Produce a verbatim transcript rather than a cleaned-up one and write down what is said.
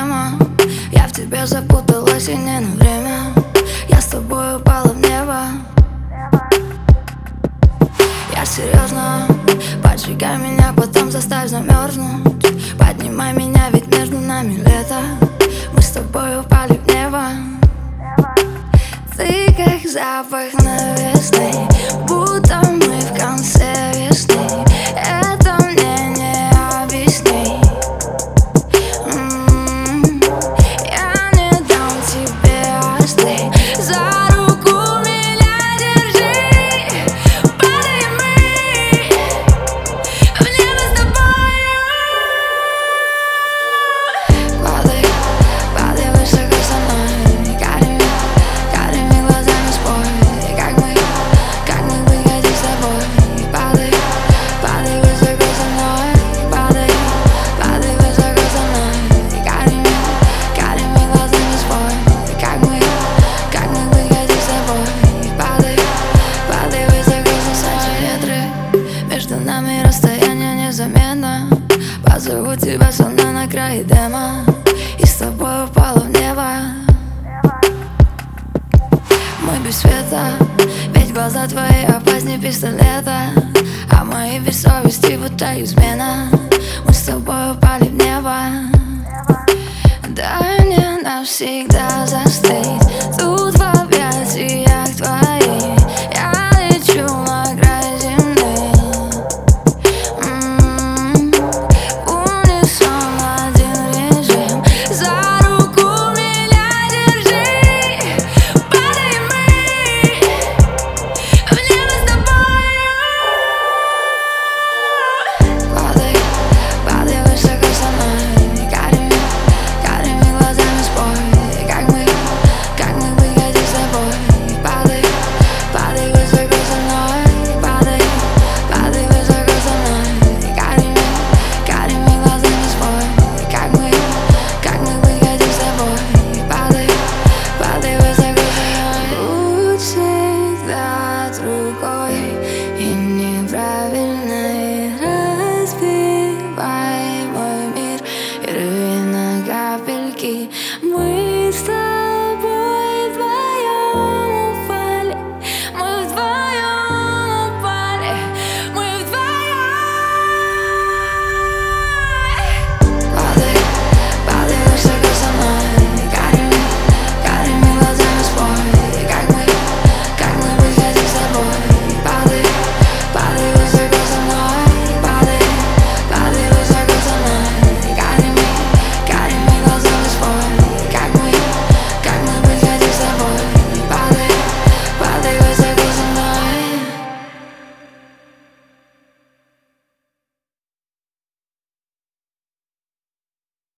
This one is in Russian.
тема. Я в тебе запуталась и не на время. Я с тобой упала в небо. Я серьезно, поджигай меня, потом заставь замерзнуть. Поднимай меня, ведь между нами лето. Мы с тобой упали в небо. Ты как запах новизны, будто мы в конце весны. Это мне не объяснить. М-м-м. Я не дам тебе остыть. За руку меня держи. Падай мы в небо с тобой. Падай, падай высоко со мной. Карими, карими глазами спой. Как мы, как мы выходим с тобой. Падай, падай высоко со мной. Падай, падай высоко со мной. Карими, карими глазами спой. Как мы, как мы выходим с тобой. Падай, падай высоко со мной. Ветры, между нами расстояние незаметно. Позову тебя словно на край дема. И с тобой упала в небо. Мы без света, ведь глаза твои опаснее пистолета. А мои без совести будто измена. Мы с тобой упали в небо. Дай мне навсегда застыть тут в объятиях твоих. Я лечу на край земли. М-м-м. Унисон один режим. За руку меня держи. Падай мы в небо с тобой. Падай, падай высоко со мной. Карими, карими глазами спой. Как мы, как мы выходим с тобой. Падай, падай высоко со мной. Падай, падай высоко со мной. Карими, карими глазами спой. Как мы, как мы выходим с тобой. Падай, падай высоко со мной. Будь всегда другой и неправильной. Разбивай мой мир и рви на капельки. Мы